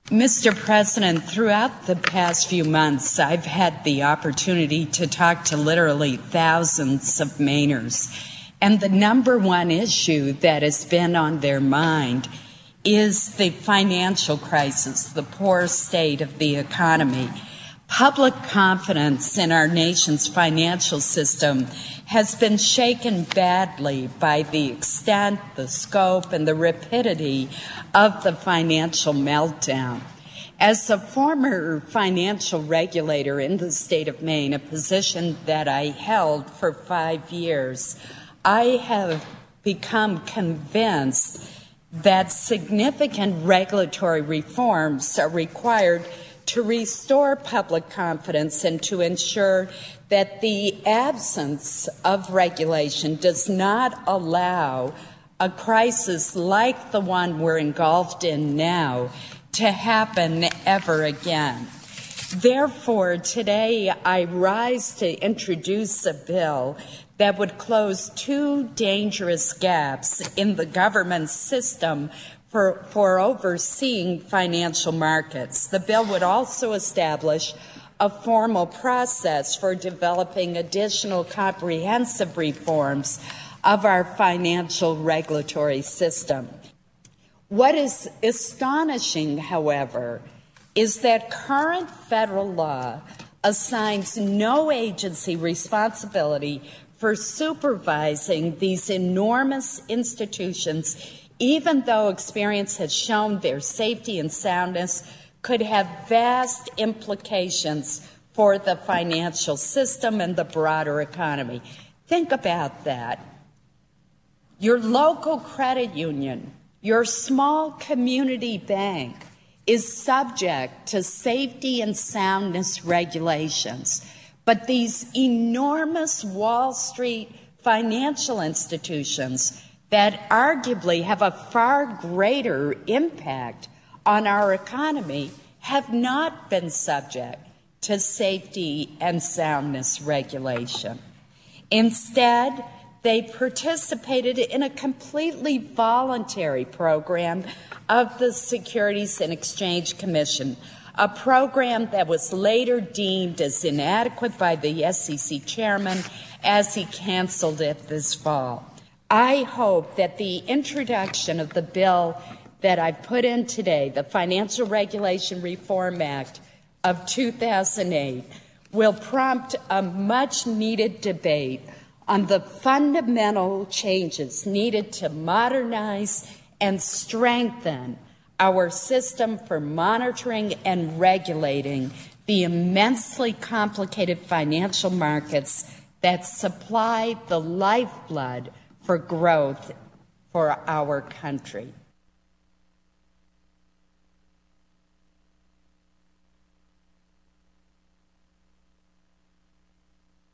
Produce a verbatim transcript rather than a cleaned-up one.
Mister President, throughout the past few months, I've had the opportunity to talk to literally thousands of Mainers. And the number one issue that has been on their mind is the financial crisis, the poor state of the economy. Public confidence in our nation's financial system has been shaken badly by the extent, the scope, and the rapidity of the financial meltdown. As a former financial regulator in the state of Maine, a position that I held for five years, I have become convinced that significant regulatory reforms are required to restore public confidence and to ensure that the absence of regulation does not allow a crisis like the one we're engulfed in now to happen ever again. Therefore, today I rise to introduce a bill that would close two dangerous gaps in the government system For, for overseeing financial markets. The bill would also establish a formal process for developing additional comprehensive reforms of our financial regulatory system. What is astonishing, however, is that current federal law assigns no agency responsibility for supervising these enormous institutions, even though experience has shown their safety and soundness could have vast implications for the financial system and the broader economy. Think about that. Your local credit union, your small community bank is subject to safety and soundness regulations, but these enormous Wall Street financial institutions that arguably have a far greater impact on our economy have not been subject to safety and soundness regulation. Instead, they participated in a completely voluntary program of the Securities and Exchange Commission, a program that was later deemed as inadequate by the S E C chairman as he canceled it this fall. I hope that the introduction of the bill that I've put in today, the Financial Regulation Reform Act of two thousand eight, will prompt a much-needed debate on the fundamental changes needed to modernize and strengthen our system for monitoring and regulating the immensely complicated financial markets that supply the lifeblood for growth for our country.